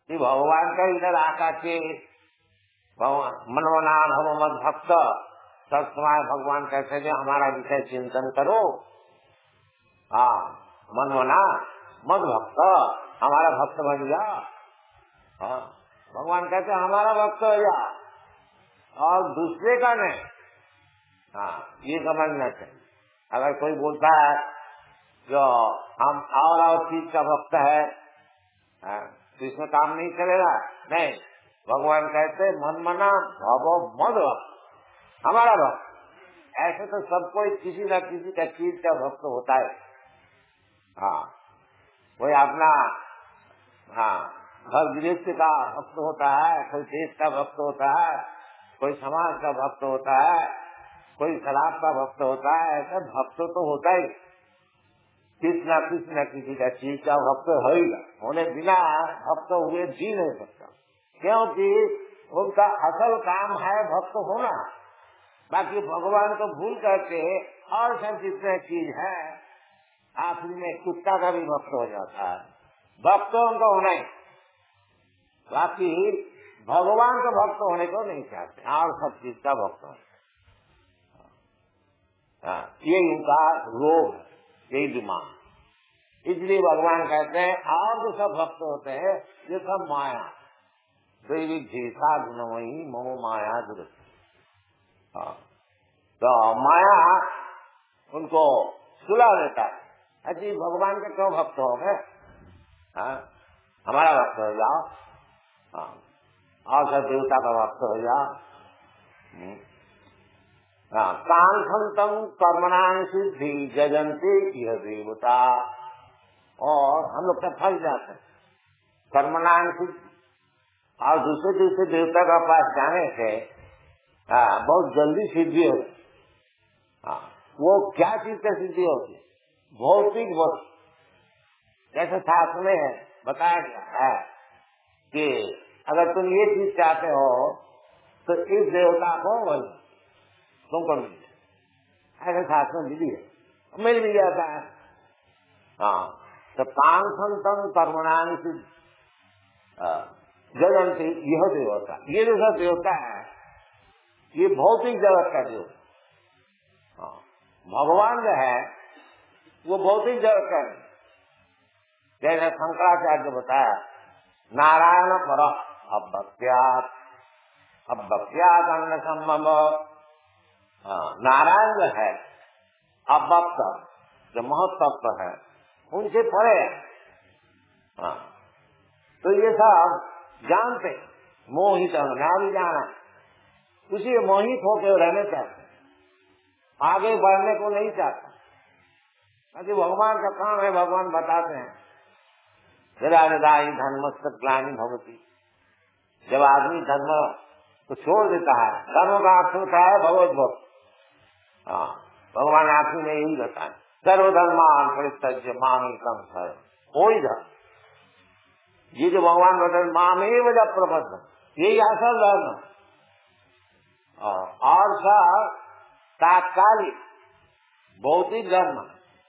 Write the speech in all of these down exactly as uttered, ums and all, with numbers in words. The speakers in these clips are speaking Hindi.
कि भगवान का इधर आका के मनमना भव मद भक्त सब समय भगवान कहते थे हमारा विषय चिंतन करो। हाँ, मनमना मद भक्त, हमारा भक्त बन जा। हाँ, भगवान कहते हमारा भक्त हो जा और दूसरे का नहीं। हाँ, ये समझना चाहिए। अगर कोई बोलता है जो हम और और चीज का भक्त है, तो इसमें काम नहीं चलेगा। नहीं, भगवान कहते मन मना भव मद भक्त, हमारा भक्त। ऐसे तो सबको किसी न किसी का चीज का भक्त होता है। हाँ, कोई अपना हाँ घर गृहस्थ का भक्त होता है, कोई देश का भक्त होता है, कोई समाज का भक्त होता है, कोई शराब का भक्त होता है। ऐसा भक्त तो होता ही, किस न किस न किसी का चीज का भक्त होगा। होने बिना भक्त हुए जी नहीं सकता, क्योंकि उनका असल काम है भक्त होना। बाकी भगवान को भूल करके और सब जितने चीज है, आखिरी में कुत्ता का भी भक्त हो जाता है। भक्त उनका होना ही, बाकी भगवान का भक्त होने को नहीं चाहते और सब चीज का भक्त होना। हाँ, ये इनका रोग है, यही दिमाग। इसलिए भगवान कहते हैं और जो सब भक्त होते हैं ये सब माया दैविक झीसा गुणमयी ममो माया दुर्ग। हाँ, तो माया उनको सुला देता है। अजी भगवान के क्यों भक्त हो गए? हाँ, हमारा भक्त हो जाओ। हाँ, और सब देवता का भक्त हो जाओ। हाँ, कांक्षम कर्मणां सिद्धि जजंती यह देवता। और हम लोग का फंस जाते हैं कर्मणां सिद्धि, और दूसरे दूसरे देवता का पास जाने से हाँ, बहुत जल्दी सिद्धि होती। हाँ, वो क्या चीज का सिद्धि होती? भौतिक वस्तु। जैसे शास्त्र में है बताया गया है कि अगर तुम ये चीज चाहते हो तो इस देवता को बोलो तुमको मिल जाए। ऐसे शास्त्र में विधि है, मिल भी जाता है। हाँ, तो कांक्षम कर्मणां सिद्धि जगंती यह देवता, ये जो सब देवता है ये भौतिक जगत का देवता। हाँ, भगवान जो है वो भौतिक जगत का है। जैसे शंकराचार्य बताया नारायण पर अभक्त्यात् अभक्त्यात् अन्न संभव। नारायण जो है अभक्त जो महत्व है उनसे परे है। हाँ, तो ये सब जानते मोहित ना भी जाना, उसी मोहित होकर रहने चाहते, आगे बढ़ने को नहीं चाहता। अभी भगवान का काम है, भगवान बताते हैं धर्मस्य ग्लानि भवति। जब आदमी धर्म को छोड़ देता है, धर्म का अर्थ होता है भगवत भक्त। हाँ, भगवान आखिर में यही बताए सर्वधर्मान परित्यज्य मामेकं शरणं। कोई धर्म, ये जो भगवान बताए मामेव जब प्रबद्ध, यही असल धर्म। और सब तात्कालिक भौतिक धर्म।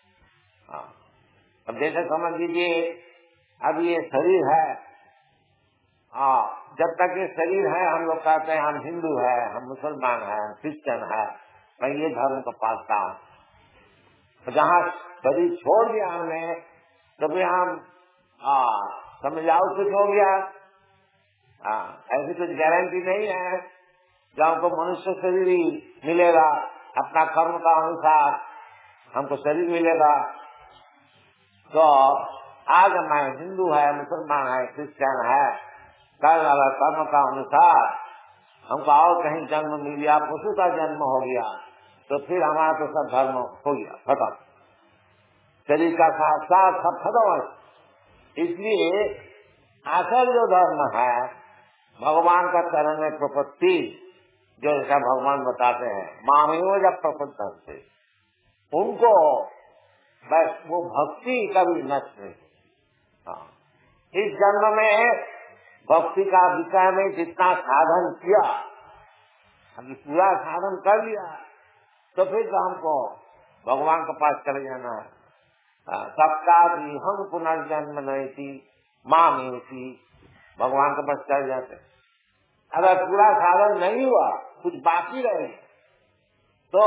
अब जैसे समझ लीजिए अब ये शरीर है, हाँ, जब तक ये शरीर है हम लोग कहते हैं हम हिंदू है, हम मुसलमान है, हम क्रिश्चियन है, मैं ये धर्म को पालता हूँ। जहाँ शरीर छोड़ दिया हमने तो भी हम समझाओ कुछ हो गया। हाँ, ऐसी कुछ गारंटी नहीं है जो हमको मनुष्य शरीर ही मिलेगा, अपना कर्म का अनुसार हमको शरीर मिलेगा। तो आज मैं हिंदू है, मुसलमान है, क्रिश्चियन है, कल अगर कर्म का अनुसार हमको और कहीं जन्म मिल गया, पशु का जन्म हो गया, तो फिर हमारा तो सब धर्म हो गया खत्म, शरीर का साथ साथ सब खत्म है। इसलिए असल जो धर्म है भगवान का चरण में प्रपत्ति, जो ऐसा भगवान बताते हैं मामेव जब प्रपत्ति से, उनको बस वो भक्ति कभी नष्ट नहीं। हाँ, इस जन्म में भक्ति का विषय में जितना साधन किया, हम पूरा साधन कर लिया, तो फिर तो हमको भगवान के पास चले जाना है। सबका भी हम पुनर्जन्म नहीं थी माँ में थी भगवान के पास चल जाते। अगर पूरा साधन नहीं हुआ, कुछ बाकी रहे, तो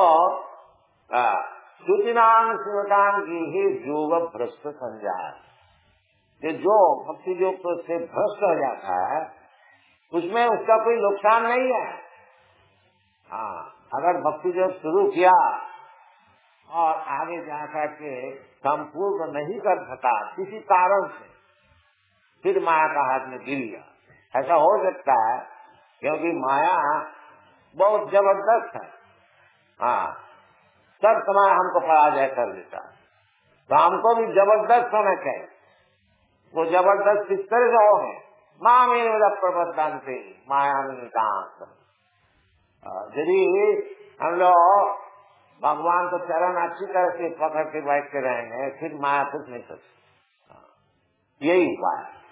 सुचिनाम शिवतान की ही योग भ्रष्ट संजाय, ये जो भक्ति योग तो से भ्रष्ट हो जाता है, उसमें उसका कोई नुकसान नहीं है। हाँ, अगर भक्ति योग शुरू किया और आगे जाकर के संपूर्ण नहीं कर सका किसी कारण से, फिर माया का हाथ में गिर गया, ऐसा हो सकता है, क्योंकि माया बहुत जबरदस्त है। हाँ, सब समय हमको पराजय कर देता है, तो हमको भी जबरदस्त होना चाहिए। वो जबरदस्त किस तरह से होंगे? माँ मेरे प्रबंधन से माया में निकांत। यदि हम लोग भगवान को चरण अच्छी तरह से पकड़ के बैठ के रहेंगे, फिर माया कुछ नहीं सकती। यही उपाय है,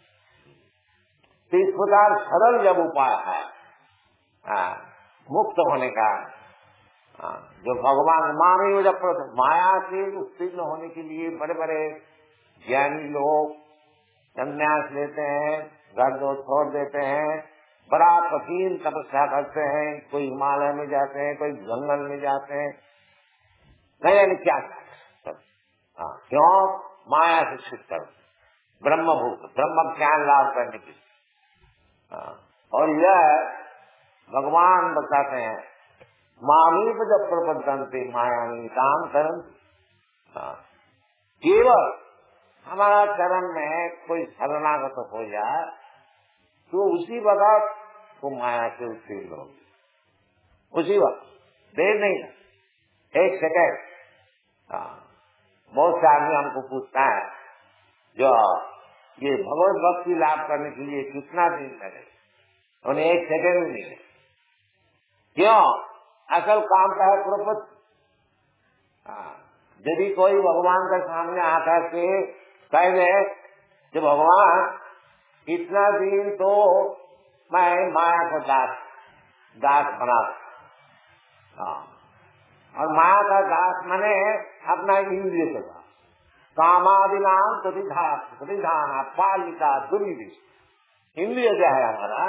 इस प्रकार सरल जब उपाय है आ, मुक्त होने का, आ, जो भगवान मामी जब माया से उत्तीर्ण होने के लिए बड़े बड़े ज्ञानी लोग संन्यास लेते हैं, घर दो छोड़ देते हैं, बड़ा कठिन तपस्या करते हैं, कोई हिमालय में जाते हैं, कोई जंगल में जाते हैं, नहीं नहीं क्या करते, क्यों? माया से छुट कर ब्रह्मभूत ब्रह्म ज्ञान लाभ करने की। और यह भगवान बताते हैं, मामी को जब प्रबंधनते माया में काम करन, केवल हमारा चरण में कोई शरणागत हो जाए तो उसी वक्त वो माया से उत्तीर्ण होगी, उसी वक्त, देर नहीं है, एक सेकेंड। बहुत से आदमी हमको पूछता है, जो ये भगवत भक्ति लाभ करने के लिए कितना दिन लगे? उन्हें एक सेकेंड भी नहीं है। क्यों? असल काम का है प्रपत्ति। यदि कोई भगवान के सामने आकर के कह दे कि भगवान इतना दिन तो मैं माया को दास दास बना, और माया का दास माने अपना इंद्रिय के दास, कामादिनाम प्रतिधान प्रतिधान पालिका दुर्निधि। इंद्रिय जो है हमारा,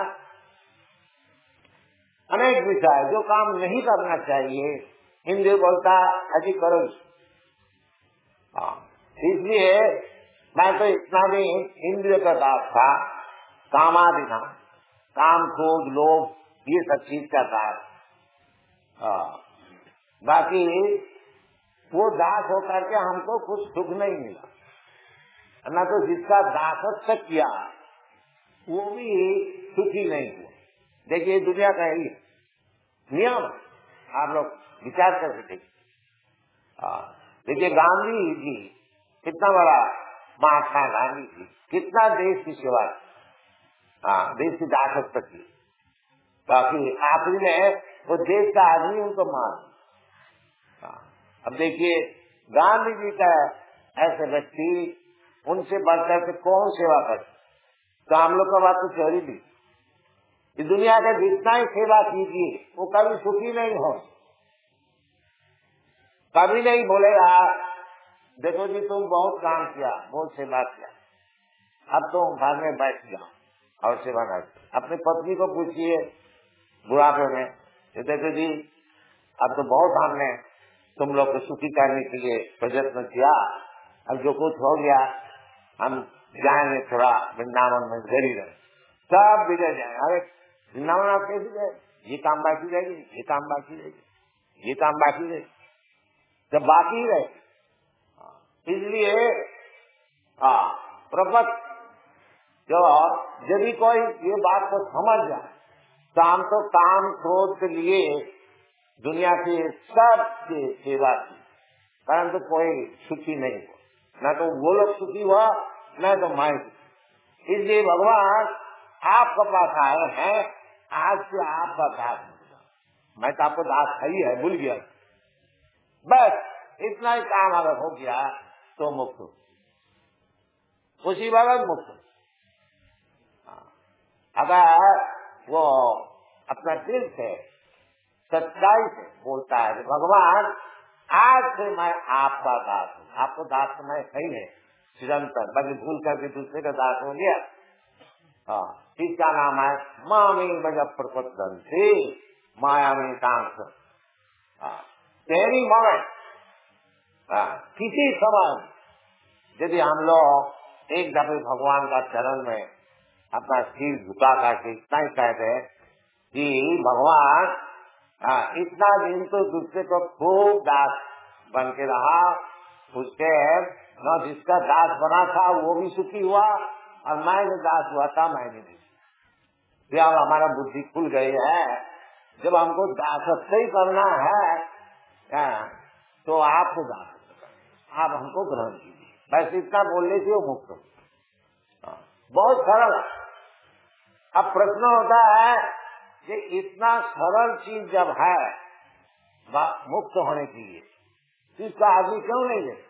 अनेक विषय जो काम नहीं करना चाहिए, इंद्रिय बोलता अजी करो। इसलिए मैं तो इतना भी इंद्रिय का दास था, कामादिना, काम क्रोध लोभ ये सब चीज का दास। बाकी वो दास होकर के हमको कुछ सुख नहीं मिला, न तो जिसका दासत्व किया वो भी सुखी नहीं हुआ। देखिए दुनिया का ही नियम, आप लोग विचार कर सकते। देखिए गांधी जी कितना बड़ा, महात्मा गांधी जी कितना देश की सेवा, हाँ देश की दासत्व की, काफी आखिरी में वो देश का आदमी उनको मान। अब देखिए गांधी जी का ऐसे व्यक्ति, उनसे बढ़कर के कौन सेवा करे? तो हम लोग का बात तो चोरी दी, इस दुनिया का जितना ही सेवा कीजिए वो कभी सुखी नहीं हो, कभी नहीं बोलेगा देखो जी तुम बहुत काम किया, बहुत सेवा किया, अब तुम घर में बैठ जाओ और सेवा न। अपनी पत्नी को पूछिए बुढ़ापे में, देखो जी अब तो बहुत हमने तुम लोग को सुखी करने के लिए प्रयत्न किया, अब जो कुछ हो गया हम जाएंगे थोड़ा वृंदावन में घर ही रहे, सब बिगड़ जाए। अरे वृंदावन आप कैसे गए? ये काम बाकी रहेगी, ये काम बाकी रहेगी, ये काम बाकी रहेगी, जब बाकी रहे। इसलिए हाँ प्रपत जो यदि कोई ये बात को समझ जाए तो हम तो काम क्रोध के लिए दुनिया की सबसे सेवा की, परंतु कोई सुखी नहीं हुआ, न तो वो लोग सुखी हुआ न तो मैं सुखी। इसलिए भगवान आपके पास आए हैं, आज से आपका दास होगा। मैं तो आपको दास ही है, भूल गया, बस इतना ही काम अगर हो गया तो मुक्त हो, उसी वक्त मुक्त। अगर वो अपना दिल से सच्चाई से बोलता है कि भगवान आज से मैं आपका दास हूँ, आपको दास तो मैं सही है निरंतर, बाकी भूल करके दूसरे का दास हो गया, हाँ, इसका नाम है मामी बजब प्रपद्यन्ते माया में कांस। तेरी मवे किसी समय यदि हम लोग एक दफे भगवान का चरण में अपना सिर झुका करके इतना ही कहते हैं कि भगवान आ, इतना दिन तो दूसरे को खूब दास बन के रहा, उसके न जिसका दास बना था वो भी सुखी हुआ और मैं जो दास हुआ था मैं भी नहीं। अब हमारा बुद्धि खुल गई है, जब हमको दासत्व ही करना है आ, तो आपको दास आप हमको ग्रहण कीजिए, बस इतना बोलने से वो मुक्त हो। बहुत सरल। अब प्रश्न होता है कि इतना सरल चीज जब है मुक्त होने के लिए तो इसका आदमी क्यों नहीं ले?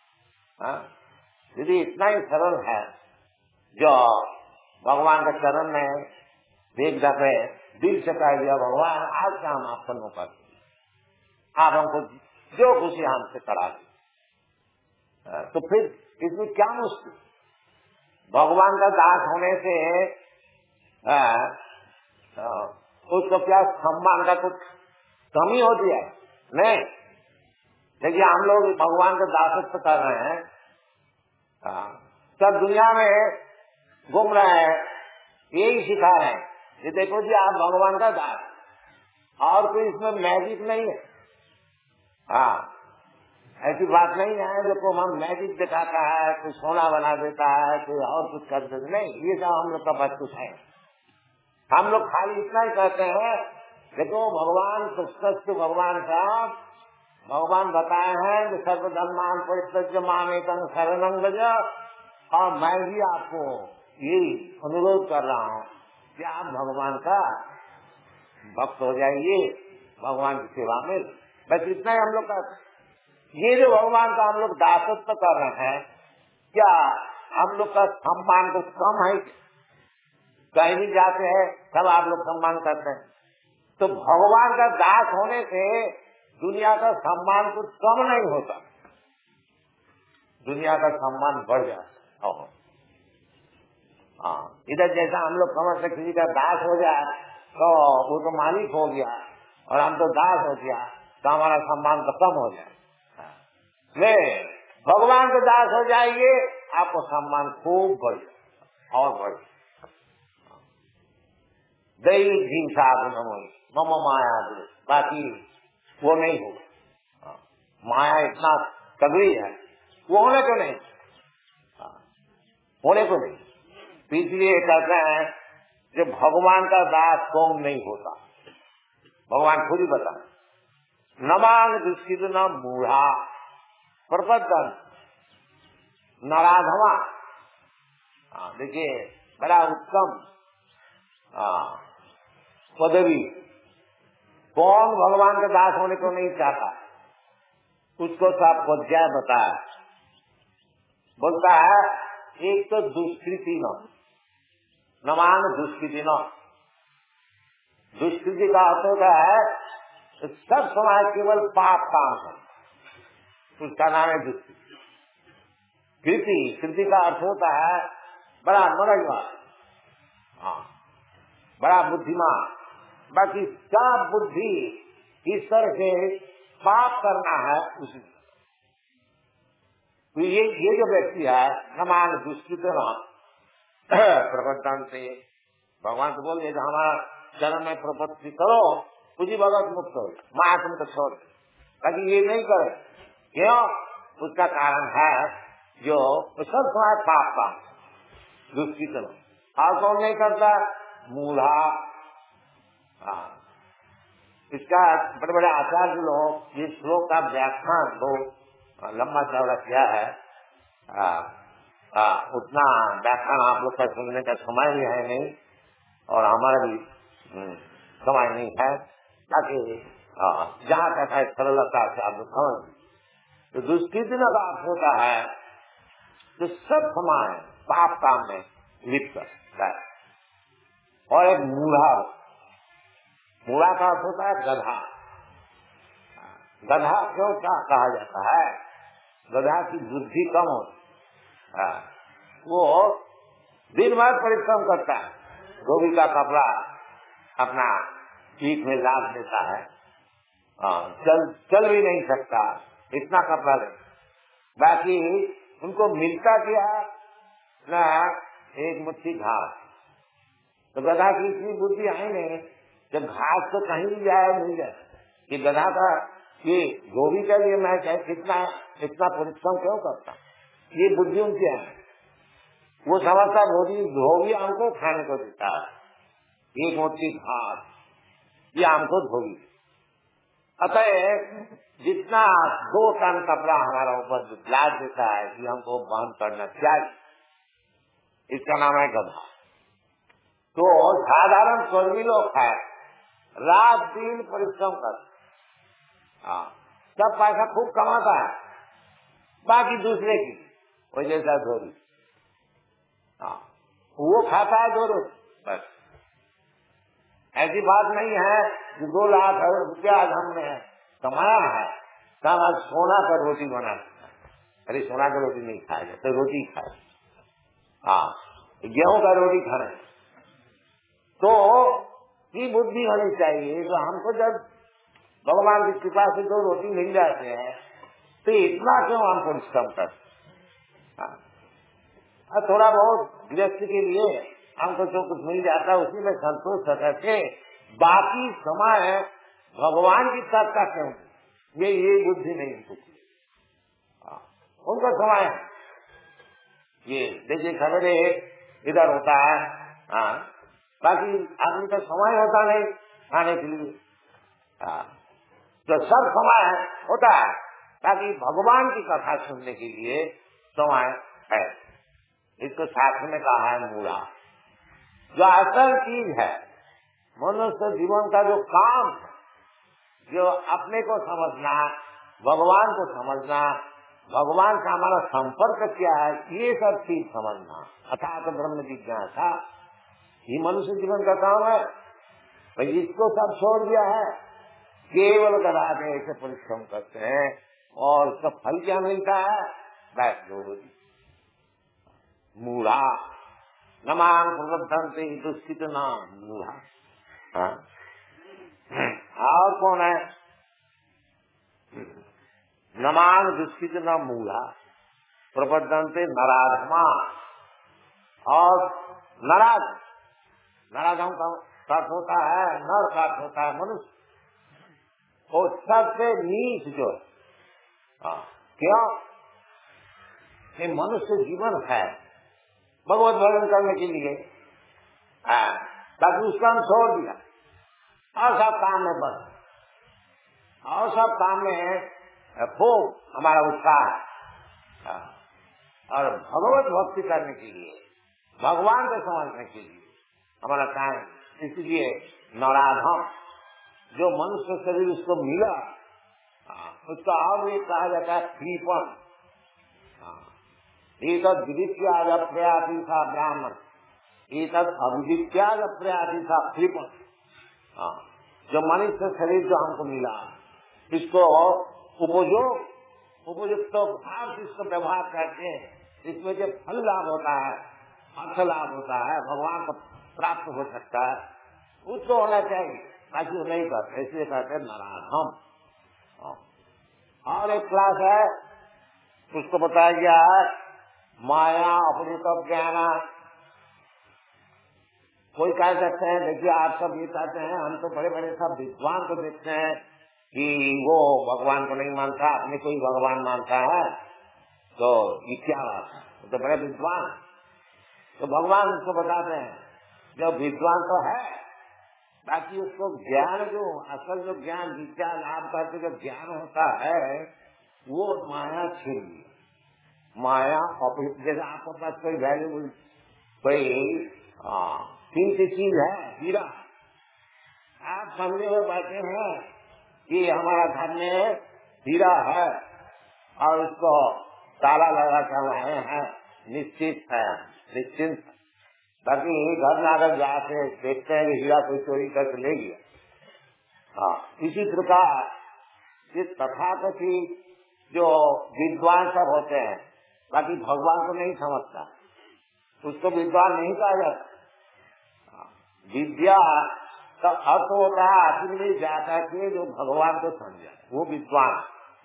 यदि इतना ही सरल है जो भगवान के चरण में एक दफे दिल से कह दिया भगवान आज से हम आपका नौकर, आप हमको जो खुशी हमसे करा दी, तो फिर इसमें क्या मुश्किल? भगवान का दास होने से आ, आ, उसको क्या सम्मान का कुछ कमी होती है? नहीं। देखिए हम लोग भगवान का दासत्व कर रहे हैं, सब दुनिया में घूम रहे हैं, यही सिखा रहे हैं ये देखो जी आप भगवान का दास, और कोई इसमें मैजिक नहीं है। हाँ, ऐसी बात नहीं है देखो हम मैजिक दिखाता है, कोई सोना बना देता है, कोई और कुछ कर देता नहीं, ये सब हम लोग का बस कुछ है। हम लोग खाली इतना ही कहते हैं देखो भगवान कृष्ण भगवान साहब भगवान बताए हैं कि सर्वधर्मान परित्यज्य मामेकं शरणं व्रज, और मैं भी आपको यही अनुरोध कर रहा हूँ कि आप भगवान का भक्त हो जाइए, भगवान की सेवा में। बस इतना ही हम लोग का। ये जो भगवान का हम लोग दासत्व कर रहे हैं, क्या हम लोग का सम्मान कुछ कम है? कहीं भी जाते हैं सब आप लोग सम्मान करते हैं, तो भगवान का दास होने से दुनिया का सम्मान कुछ कम नहीं होता, दुनिया का सम्मान बढ़ जाता है। हाँ, इधर जैसा हम लोग समझते किसी का दास हो जाए तो वो तो मालिक हो गया और हम तो दास हो गया तो हमारा सम्मान तो कम हो जाए। नहीं, भगवान के दास हो जाइए आपको सम्मान खूब बढ़ जाए और बढ़ जाए। दैवी हिंसा मम माया दे, बाकी वो नहीं होगा। माया इतना तगड़ी है, वो होने को नहीं, होने को नहीं। इसलिए कहते हैं कि भगवान का दास कौन नहीं होता, भगवान खुद ही बता नमान दुष्कित न मूढ़ा प्रपदन नराधमा। देखिए बड़ा उत्तम पदवी, कौन भगवान का दास होने को नहीं चाहता, उसको सब अध्याय बताया। बोलता है एक तो दुष्कृति न नमान दुष्कृति न, दुष्कृति का अर्थ होता है सब समय केवल पाप काम है, उसका नाम है दुष्कृति। कृति कृति का अर्थ होता है बड़ा मनोजवान, हाँ बड़ा बुद्धिमान, बाकी सब बुद्धि ईश्वर से पाप करना है उसी। तो ये ये जो व्यक्ति है नमान दुष्कृत प्रबंधन से भगवान को बोल दिया हमारा चरण में प्रपत्ति करो तुझी भगत मुक्त हो, माया तुमको छोड़ दे, बाकी ये नहीं करे। क्यों? उसका कारण है जो सब समय पाप का दुष्कृत और कौन नहीं करता? मूढ़ा। हाँ, इसका बड़े बड़े आचार्य लोग इस श्लोक का व्याख्यान बहुत लंबा चौड़ा किया है। आ, आ, उतना व्याख्यान आप लोग का सुनने का समय भी है नहीं और हमारा भी समय नहीं है, ताकि जहाँ तक है सरलता से आप लोग समझ। तो दुष्कृति का अर्थ होता है तो सब समय पाप काम में लिप्त है। और एक मूढ़ा, मूढ़ा का अर्थ होता है गधा। गधा क्यों क्या कहा जाता है? गधा की बुद्धि कम होती है, वो दिन भर परिश्रम करता है, धोबी का कपड़ा अपना पीठ में लाद देता है, आ, चल चल भी नहीं सकता, इतना कपड़ा ले। बाकी उनको मिलता क्या ना, एक मुट्ठी घास। तो गधा की इतनी बुद्धि आई नहीं, जब घास तो कहीं भी जाए मिल जाए, कि गधा का ये धोबी के लिए मैं कितना इतना परिश्रम क्यों करता, ये बुद्धि उनकी है। वो समझता धोबी धोबी हमको खाने को देता है, एक मोटी घास, ये हमको धोबी। अतः जितना दो टन कपड़ा हमारा ऊपर लाद देता है कि हमको बहन करना चाहिए, इसका नाम है गधा। तो साधारण कर्मी लोग है, रात दिन परिश्रम कर, हाँ, सब पैसा खूब कमाता है, बाकी दूसरे की वो जैसा धोबी, हाँ, वो खाता है दो रोटी बस। ऐसी बात नहीं है कि दो लाख रुपया आज हमने कमाया है, तब आज सोना का रोटी बना। अरे सोना का रोटी नहीं खाया जाए तो रोटी खाए, हाँ, गेहूं का रोटी खाना। तो ये बुद्धि होनी चाहिए। तो हमको जब भगवान की कृपा से दो रोटी मिल जाते हैं तो इतना क्यों हम परिश्रम करते। और थोड़ा बहुत गृहस्थ के लिए हमको जो कुछ मिल जाता है उसी में संतोष करके बाकी समय भगवान की चर्चा क्यों, ये ये बुद्धि नहीं उनको उनका समय ये देखिए खबर इधर होता है, हाँ, बाकी आदमी का समय होता नहीं खाने के लिए, हाँ, तो सब समय होता है, ताकि भगवान की कथा सुनने के लिए समय है। इसको शास्त्र में कहा है मूढ़ा। जो असल चीज है मनुष्य जीवन का जो काम, जो अपने को समझना, भगवान को समझना, भगवान का हमारा संपर्क क्या है, ये सब चीज समझना, अर्थात ब्रह्म जिज्ञासा, ये मनुष्य जीवन का काम है। भाई इसको सब छोड़ दिया है, केवल गधा के ऐसे परिश्रम करते हैं और उसका फल क्या मिलता है, बैठ दो मूढ़ा नमान प्रबद्धन्ते दुष्कित नाम मूढ़ा। और कौन है नमान दुष्कित न मूढ़ा प्रबद्धन्ते नराधमा। और नराध नराधम का अर्थ होता है नर का अर्थ होता है मनुष्य, और सबसे नीच जो है। क्यों ये मनुष्य जीवन है भगवत भजन करने के लिए, ताकि उसका हम छोड़ दिया और सब काम में बस, और सब काम में खूब हमारा उत्साह है, और भगवत भक्ति करने के लिए, भगवान को समझने के लिए हमारा टाइम। इसलिए नराधम जो मनुष्य शरीर उसको मिला, उसका और भी कहा जाता है कृपण। एक विदित्याद प्रयाति था ब्राह्मण, एक अविदित्याद प्रयाति था कृपण। जो मनुष्य शरीर जो हमको मिला, इसको उपयोग उपयुक्त भाव से इसको व्यवहार करते हैं, इसमें जो फल लाभ होता है, अर्थ लाभ होता है, भगवान को प्राप्त हो सकता है, उसको होना चाहिए, ताकि वो नहीं करते, इसलिए कहते नराधम। और एक क्लास है, उसको बताया गया है माया अपृत ज्ञान। कोई कह सकते हैं, देखिए आप सब ये कहते हैं, हम तो बड़े बड़े सब विद्वान को देखते हैं कि वो भगवान को नहीं मानता, अपने कोई भगवान मानता है, तो ये क्या बात है, तो बड़े विद्वान। तो भगवान उसको बताते हैं जो विद्वान तो है, बाकी उसको ज्ञान जो असल जो ज्ञान विद्या लाभ करके जो ज्ञान होता है वो माया छीन लिया। माया और जैसे आपके पास कोई वैल्यूबल कोई कीमती चीज है, हीरा, आप समझे हुए बैठे हैं कि हमारा घर में हीरा है और उसको ताला लगा कर रहे हैं, निश्चित है, निश्चिंत। बाकी घर में अगर जाके देखते हैं कि हीरा कोई चोरी करके ले गया, हाँ, इसी प्रकार इस तथाकथित जो विद्वान सब होते हैं, बाकी भगवान को नहीं समझता, उसको विद्वान नहीं कहा जाता। विद्या का अर्थ होता है आखिर जाता के जो भगवान को समझा वो विद्वान।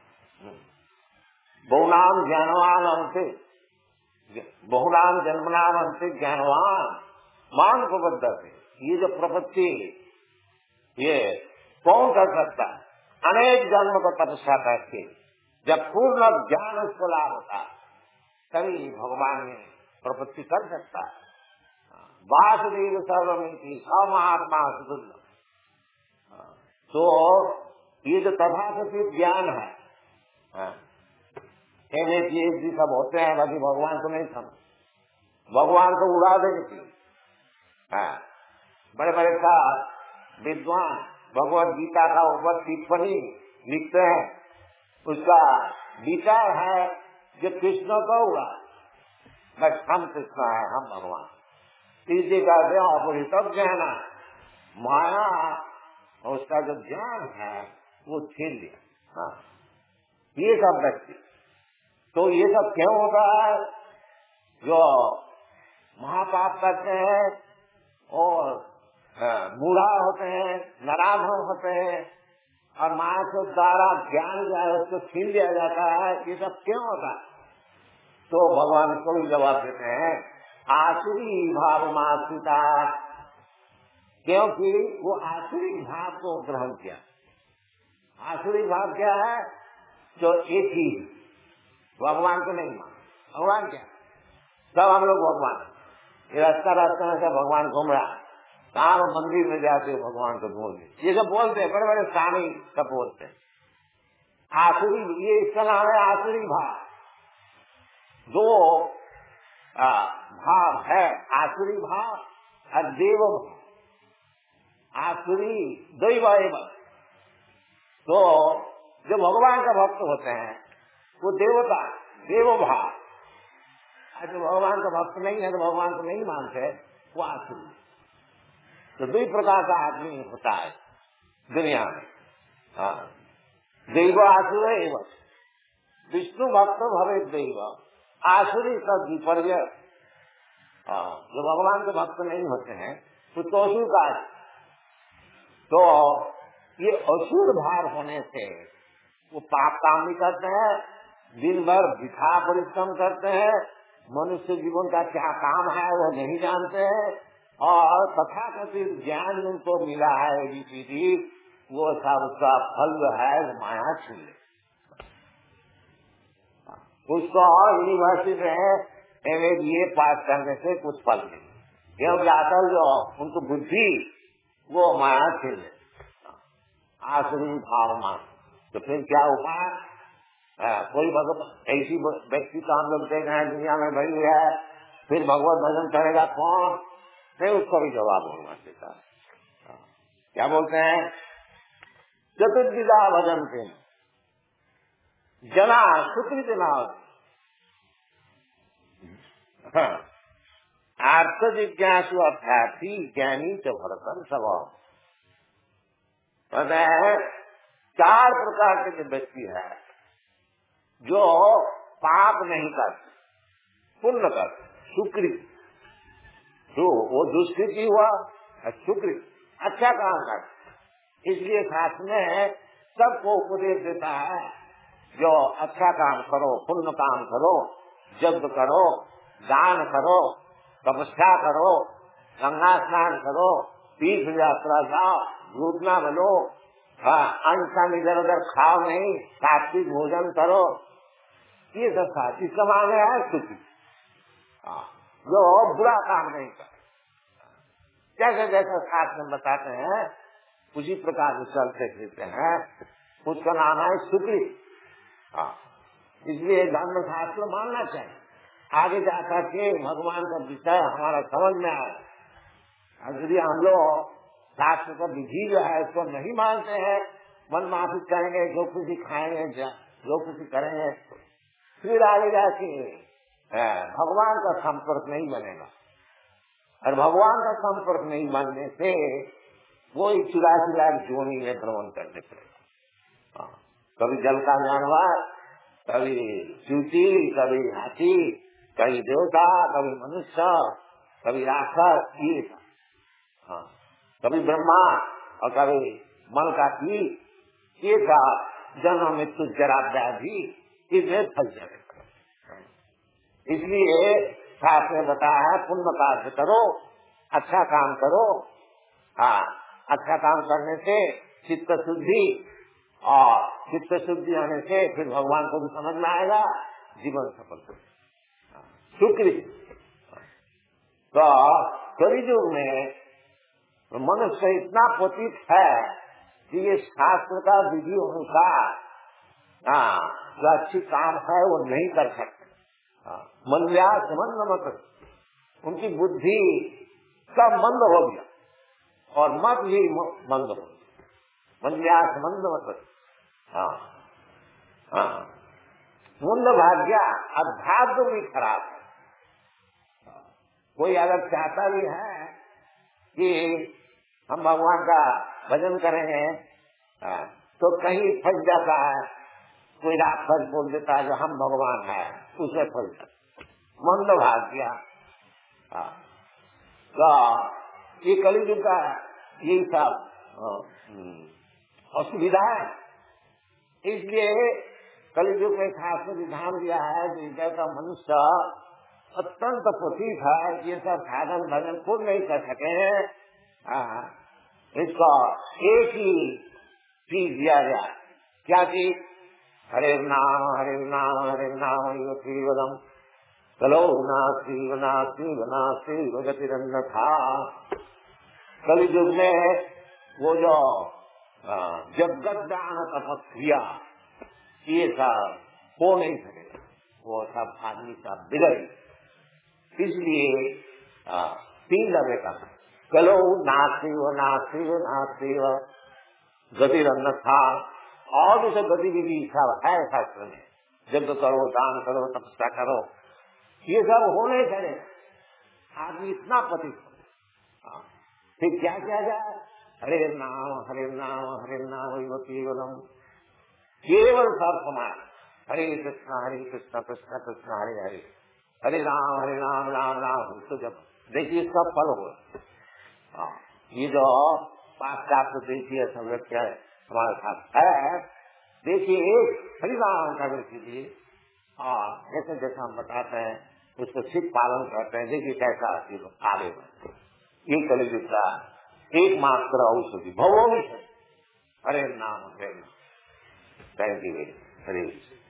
बहुनाम ज्ञानवान अंते बहुनाम जन्मनाम अंते ज्ञानवान मान प्रबद्ध है। ये जो प्रपत्ति ये कौन कर सकता है? अनेक जन्म को तपस्या करके जब पूर्ण ज्ञान उसको लाभ होता तभी भगवान ने प्रपत्ति कर सकता है। वासुदेव सर्वमिति स महात्मा सुदुर्लभ। तो ये जो तथाकथित ज्ञान है M A P H D सब होते हैं, बाकी भगवान को नहीं समझ, भगवान को उड़ा देंगे। बड़े बड़े का विद्वान भगवत गीता का ऊपर टिप्पणी लिखते हैं, उसका विचार है जो कृष्ण को उड़ा, बस हम कृष्ण है, हम भगवान। तीसरी कहते हैं अपरित ज्ञान, माया उसका जो ज्ञान है वो छीन लिया। हाँ, ये सब व्यक्ति तो ये सब क्यों होता है? जो महापाप करते हैं और बूढ़ा होते हैं, नराधम होते हैं और माया के द्वारा ज्ञान जो है उसको छीन लिया जाता है। ये सब क्यों होता है? तो भगवान को भी जवाब देते हैं आसुरी भाव मासिता, क्योंकि वो आसुरी भाव को ग्रहण किया। आसुरी भाव क्या है? जो एक ही भगवान को नहीं मान। भगवान क्या? सब हम लोग भगवान। ये रास्ता रास्ते में सब भगवान घूम रहा, कहाँ मंदिर में जाते भगवान को ढूंढते, ये सब बोलते हैं, बड़े बड़े स्वामी सब बोलते हैं। आसुरी, ये इसका नाम है आसुरी भाव। दो भाव है, आसुरी भाव और देव भाव। आसुरी दैव एवं, तो जो भगवान का भक्त होते हैं वो देवता देव भाव, जो भगवान का भक्त नहीं है तो भगवान को नहीं मानते वो आसुरी। तो दो प्रकार का आदमी होता है दुनिया में। हाँ, दैव आसुर एवं विष्णु भक्त भवे दैव, आसुरी का विपर्य। जो भगवान के भक्त नहीं होते हैं तो असुर का। तो ये असुर भाव होने से वो पाप काम भी करते हैं, दिन भर वृथा परिश्रम करते हैं, मनुष्य जीवन का क्या काम है वो नहीं जानते हैं, और तथाकथित ज्ञान उनको मिला है जी, वो सब उसका फल है माया छीन ले। उसको यूनिवर्सिटी में एम ए बी ए पास करने से कुछ फल नहीं, क्योंकि आकर जो उनको बुद्धि वो माया छीन ले, आसुरी भाव मान। तो फिर क्या उपाय? कोई भगवत ऐसी व्यक्ति तो हम लोग देख रहे हैं दुनिया में बड़ी है, फिर भगवत भजन करेगा कौन? नहीं, उसको भी जवाब होना चाहिए। क्या बोलते हैं? चतुर्विधा भजन के जना सुकृत नाम आर्थ जिज्ञासु अर्थार्थी ज्ञानी च भरतन स्वभाव। पता है चार प्रकार के व्यक्ति है जो पाप नहीं करते, पुण्य करते, सुकृत। तो वो दुष्कृति हुआ, सुकृत अच्छा काम करते। इसलिए शास्त्र में सबको उपदेश देता है जो अच्छा काम करो, पुण्य काम करो, यज्ञ करो, दान करो, तपस्या करो, गंगा स्नान करो, तीर्थ यात्रा जाओ, घूमना बनो, अन्न इधर उधर खाओ नहीं, सात्विक भोजन करो। ये सब साथ इसका माने है सुखी, जो बुरा काम नहीं कर। जैसे जैसे शास्त्र में बताते हैं उसी प्रकार से चलते फिरते हैं, उसका नाम है सुखी। इसलिए धर्म शास्त्र मानना चाहिए, आगे जाकर के भगवान का विषय हमारा समझ में आए। यदि हम लोग शास्त्र का विधि जो है उसको नहीं मानते हैं, मन माफिक करेंगे, जो कुछ खाएंगे, जो कुछ करेंगे, फिर आगे जाके भगवान का संपर्क नहीं बनेगा। और भगवान का संपर्क नहीं बनने से वो चुरासी लाख जोनी में भ्रमण करने पड़ेगा। कभी जल का जानवर, कभी चूटी, कभी हाथी, कभी देवता, कभी मनुष्य, कभी राक्षस, ये था। हाँ, कभी ब्रह्मा और कभी मन का कीट, ये था। जन्म मृत्यु जरा व्याधि, इसमें फंस जाए। इसलिए शास्त्र ने बताया है पुण्य कार्य करो, अच्छा काम करो। हाँ, अच्छा काम करने से चित्त शुद्धि, और चित्त शुद्धि होने से फिर भगवान को भी समझ में आएगा, जीवन सफल हो। सुकृत तो कलियुग में मनुष्य इतना पतित है कि ये शास्त्र का विधि अनुसार हाँ जो अच्छी काम है वो नहीं कर सकते। मंद्यास मंद मत, उनकी बुद्धि सब मंद हो गया और मत भी मंद हो गया। मंद्यास मंद मत, हाँ हाँ मंद भाग्या, अध्यात्म भी खराब है। कोई अगर चाहता भी है कि हम भगवान का भजन करेंगे, तो कहीं फंस जाता है, कोई राक्षस बोल देता है जो हम भगवान है, उसे फंस जाता, मंद भाग्या। तो ये कलियुग का यही सब असुविधा है। इसलिए कलियुग में खास विधान दिया है कि जैसा मनुष्य अत्यंत पतित है, ये सब साधन भजन खुद नहीं कर सके, इसको एक ही चीज दिया गया। क्या चीज? हरे नाम हरे नाम हरे नाम युवम कलो नास्ति नास्ति नास्ति गतिरन्न था। कलियुग में वो जो जगत दान तपस्या ये सब हो नहीं सके, वो सब आदमी का बिगड़। इसलिए तीन लगे का कलो नास्ति नास्ति नास्ति गतिरन्न था। और उसे गतिविधि सब है शास्त्र में, यज्ञ करो, दान करो, तपस्या करो, ये सब हो नहीं करे। आदमी इतना पतित हो, फिर क्या किया जाए? हरे नाम हरे नाम हरे नाम केवलम, केवल सब समान। हरे कृष्णा हरे कृष्णा कृष्णा कृष्णा हरे हरे, हरे राम हरे राम राम राम। तो जब देखिए सब फल हो। ये जो पाश्चात्य देखिए सब क्या हमारे साथ है, देखिए हरि राम का कीजिए, और जैसे जैसा हम बताते हैं उसको सिख पालन करते हैं। देखिए कैसा आगे बढ़ते। ये कलियुग का एकमात्र औषधि भवो भी है, हरे नाम हरे नाम। Thank you, Hare.